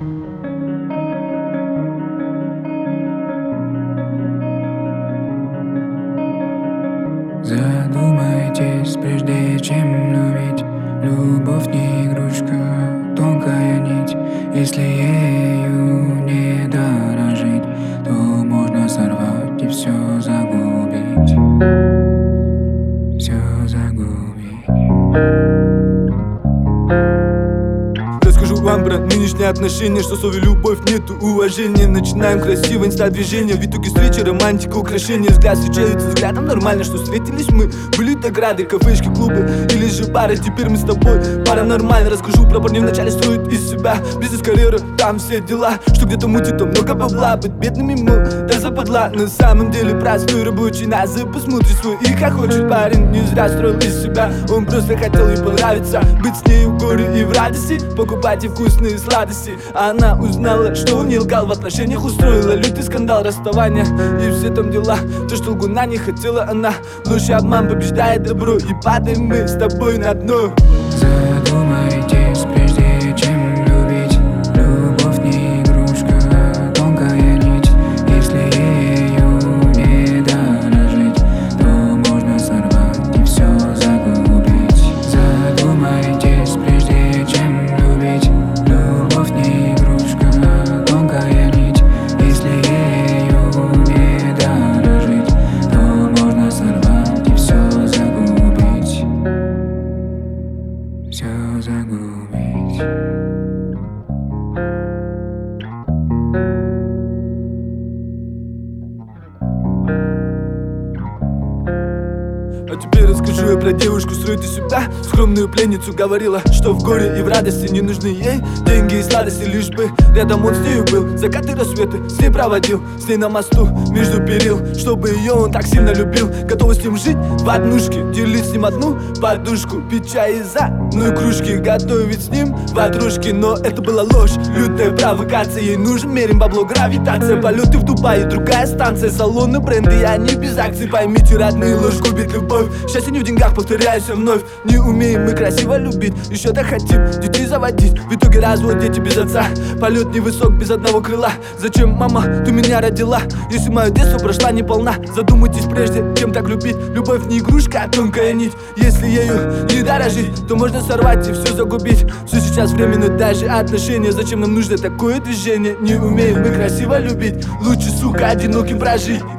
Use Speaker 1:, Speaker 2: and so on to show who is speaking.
Speaker 1: Задумайтесь, прежде чем любить. Любовь не игрушка, тонкая нить. Если ею не дорожить, то можно сорвать и все загубить. Все загубить.
Speaker 2: Расскажу вам про нынешние отношения, что слове любовь нету уважения. Начинаем красиво, инста-движение, в итоге встречи, романтика, украшения. Взгляд встречается взглядом, нормально, что встретились мы. Были так рады, кафешки, клубы или же бары. Теперь мы с тобой пара нормально. Расскажу про парней, вначале строят из себя бизнес, карьера, там все дела. Что где-то мутит, то много бабла. Быть бедными мы, да западла. На самом деле простой рабочий нас. Посмотри свой и как хочет парень. Не зря строил из себя, он просто хотел ей понравиться. Быть с ней в горе и в радости, покупать и вкусные сладости. Она узнала, что он не лгал в отношениях, устроила лютый скандал, расставания и все там дела. То, что лгуна не хотела она. Ложь и обман побеждает добро, и падаем мы с тобой на дно.
Speaker 1: Задумайтесь, прежде чем любить. Любовь не игрушка, тонкая нить. Если ею не дорожить, то можно сорвать и все загубить. Задумайтесь, прежде чем любить. Любовь не игрушка, тонкая нить. Если ею не дорожить, то можно сорвать и все загубить. Все загубить.
Speaker 2: А теперь расскажу я про девушку, строит из себя скромную пленницу. Говорила, что в горе и в радости не нужны ей деньги и сладости, лишь бы рядом он с нею был. Закаты, рассветы с ней проводил, с ней на мосту между перил. Чтобы ее он так сильно любил, готова с ним жить в однушке, делить с ним одну подушку, пить чай из одной кружки, готовить с ним ватрушки. Но это была ложь, лютая провокация. Ей нужен мерен, бабло, гравитация. Полеты в Дубае, другая станция, салоны, бренды, и они без акций. Поймите, родные, ложь губит любовь. Счастье не в деньгах, повторяюсь вновь. Не умеем мы красиво любить, еще так хотим детей заводить. В итоге развод, дети без отца, полет невысок, без одного крыла. Зачем, мама, ты меня родила, если мое детство прошла неполна? Задумайтесь, прежде чем так любить. Любовь не игрушка, а тонкая нить. Если ею не дорожить, то можно сорвать и все загубить. Все сейчас временно, даже отношения. Зачем нам нужно такое движение? Не умеем мы красиво любить, лучше, сука, одиноким прожить.